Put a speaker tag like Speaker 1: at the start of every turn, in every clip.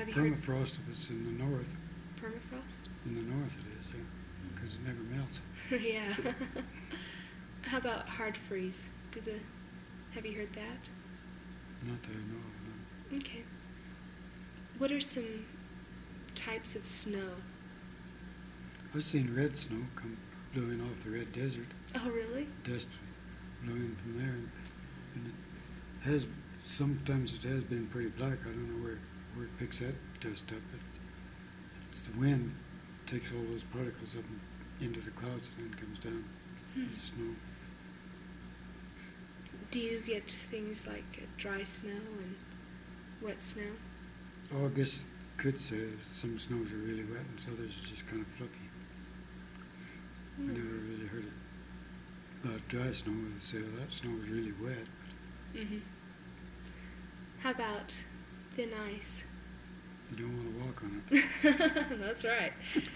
Speaker 1: Have you heard
Speaker 2: Permafrost if it's in the north.
Speaker 1: permafrost?
Speaker 2: In the north it is, yeah, because it never melts.
Speaker 1: Yeah. How about hard freeze? Have you heard that?
Speaker 2: Not that I know of, no.
Speaker 1: Okay. What are some types of snow?
Speaker 2: I've seen red snow come blowing off the red desert.
Speaker 1: Oh, really?
Speaker 2: Dust blowing from there, and it has sometimes it has been pretty black. I don't know where it picks that dust up, but it's the wind takes all those particles up into the clouds and then comes down as snow.
Speaker 1: Do you get things like dry snow and wet snow?
Speaker 2: Oh, I guess you could say some snows are really wet and others are just kind of fluffy. I never really heard it about dry snow. They say, oh, that snow is really wet.
Speaker 1: Mm-hmm. How about thin ice?
Speaker 2: You don't want to walk on it.
Speaker 1: That's right.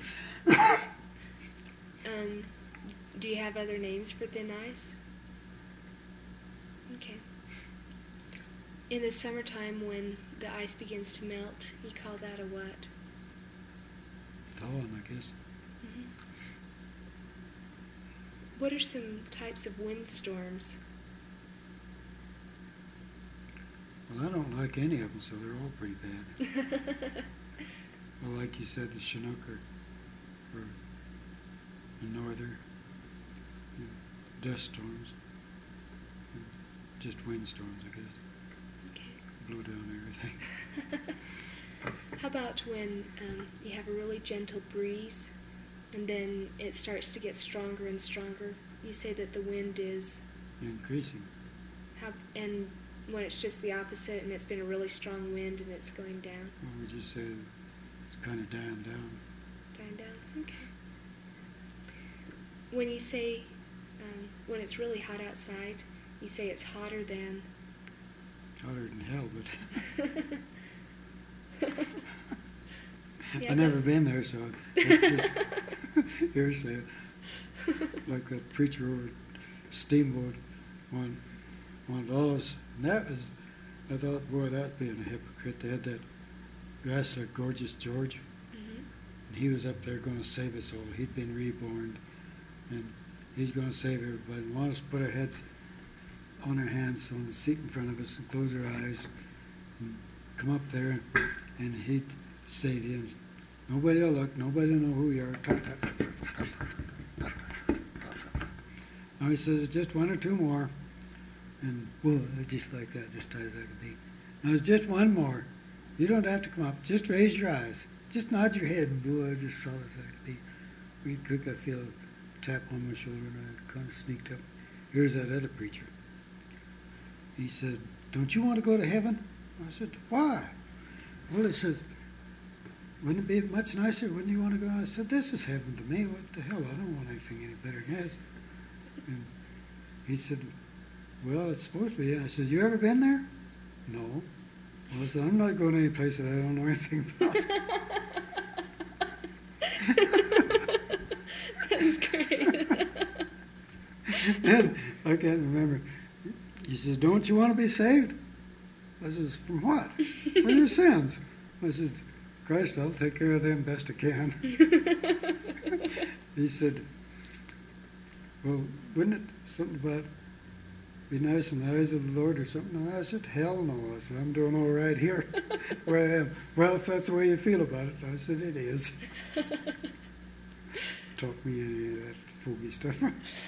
Speaker 1: Do you have other names for thin ice? Okay. In the summertime when the ice begins to melt, you call that a what?
Speaker 2: Thawing, I guess.
Speaker 1: Mm-hmm. What are some types of windstorms?
Speaker 2: Well, I don't like any of them, so they're all pretty bad. Well, like you said, the Chinook or the northern, dust storms, just windstorms, I guess.
Speaker 1: Okay.
Speaker 2: Blow down everything.
Speaker 1: How about when you have a really gentle breeze and then it starts to get stronger and stronger? You say that the wind is...
Speaker 2: Increasing.
Speaker 1: And when it's just the opposite and it's been a really strong wind and it's going down?
Speaker 2: Well, we just say it's kind of dying down.
Speaker 1: Dying down? Okay. When you say, when it's really hot outside, you say it's hotter than...
Speaker 2: Hotter than hell, but...
Speaker 1: Yeah,
Speaker 2: I've never been there, so it's just hearsay. Like that preacher over at Steamboat wanted all of us. And that was, I thought, boy, that being a hypocrite. They had that guy, Gorgeous George, and he was up there going to save us all. He'd been reborn, and he's going to save everybody. And want us to put our heads on our hands on the seat in front of us and close our eyes and come up there, and he'd say to him, nobody will look, nobody will know who you are. Now he says, just one or two more. And, whoa, just like that, just tight as I could be. Now it's just one more. You don't have to come up. Just raise your eyes. Just nod your head, and boy, just solid as I could be. Real quick, I feel a tap on my shoulder, and I kind of sneaked up. Here's that other preacher. He said, don't you want to go to heaven? I said, why? Well, he said, wouldn't it be much nicer? Wouldn't you want to go? I said, this is heaven to me. What the hell? I don't want anything any better than that. And he said, well, it's supposed to be. I said, you ever been there? No. Well, I said, I'm not going any place that I don't know anything about.
Speaker 1: That's great.
Speaker 2: And I can't remember. He says, don't you want to be saved? I says, from what? For your sins. I said, Christ, I'll take care of them best I can. He said, well, wouldn't it something about be nice in the eyes of the Lord or something? And I said, hell no. I said, I'm doing all right here where I am. Well, if that's the way you feel about it, I said, it is. Talk me any of that fogey stuff.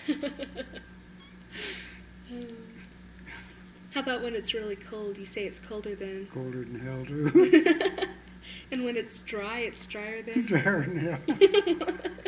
Speaker 1: How about when it's really cold? You say it's colder than...
Speaker 2: Colder than hell, too.
Speaker 1: And when it's dry, it's drier than...
Speaker 2: Drier than hell.